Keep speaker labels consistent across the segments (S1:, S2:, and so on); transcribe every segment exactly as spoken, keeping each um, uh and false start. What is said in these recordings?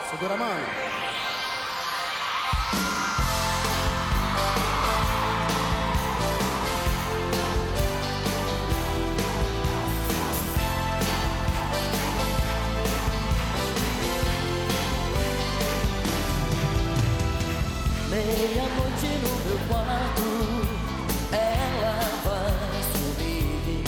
S1: Segura a mão.
S2: Meia-noite no meu quarto, ela vai subir.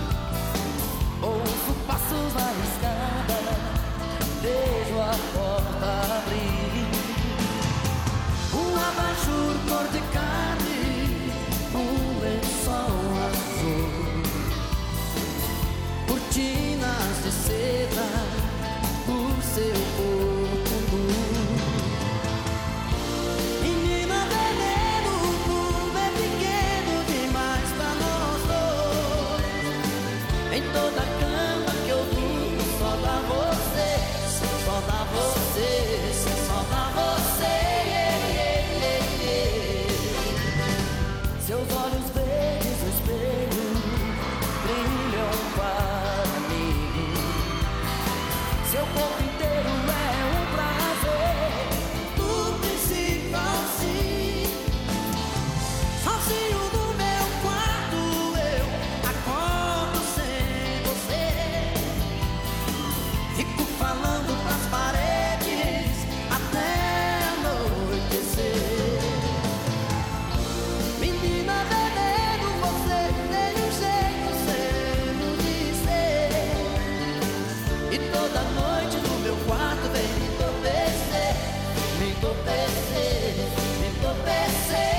S2: Ouço passos na escada, vejo a porta abrir. Um abajur cor de carne, um lençol azul, cortinas de seda, o seu corpo nu. Em toda a cama que eu durmo, só dá você, só dá você, só dá você. Yeah, yeah, yeah. Seus olhos verdes no espelho brilham para mim. Seu corpo inteiro é um prazer, do princípio ao fim. Sozinho no meu quarto eu acordo sem você. Fico falando pras paredes até anoitecer. Menina veneno, você tem um jeito cedo de ser. E toda noite no meu quarto vem me entorpecer, me entorpecer, me entorpecer.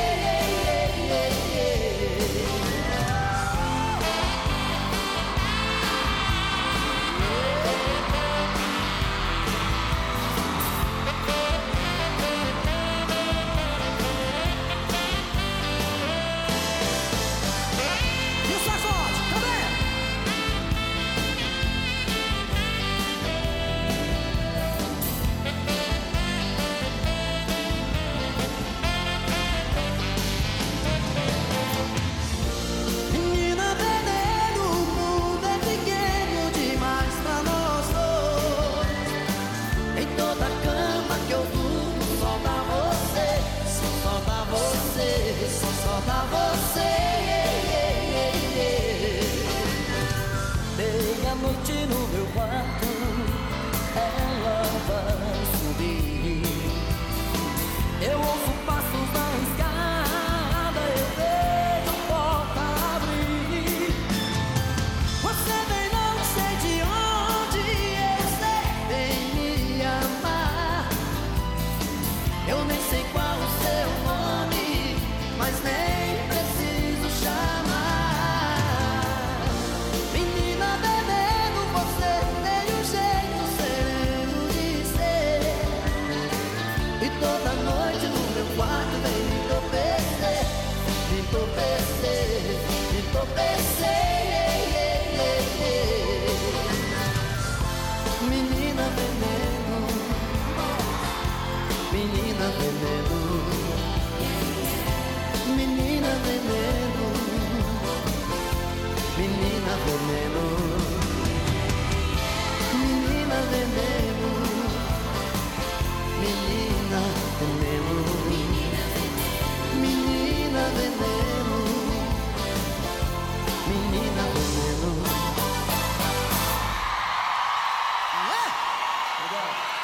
S2: Só dá você, yeah, yeah, yeah. Meia-noite no meu quarto, ela vai subir. Eu ouço passos na escada, eu vejo a porta abrir. Você vem não sei de onde, eu sei vem me amar. Eu nem sei qual o seu nome, mas nem preciso chamar. Menina veneno, você tem um jeito sereno de ser. E toda noite no meu quarto vem me entorpecer, me entorpecer, me entorpecer. Yeah, yeah, yeah. Menina veneno, menina veneno, menina veneno, menina veneno, menina veneno, menina veneno, menina veneno, menina veneno.
S1: Obrigado.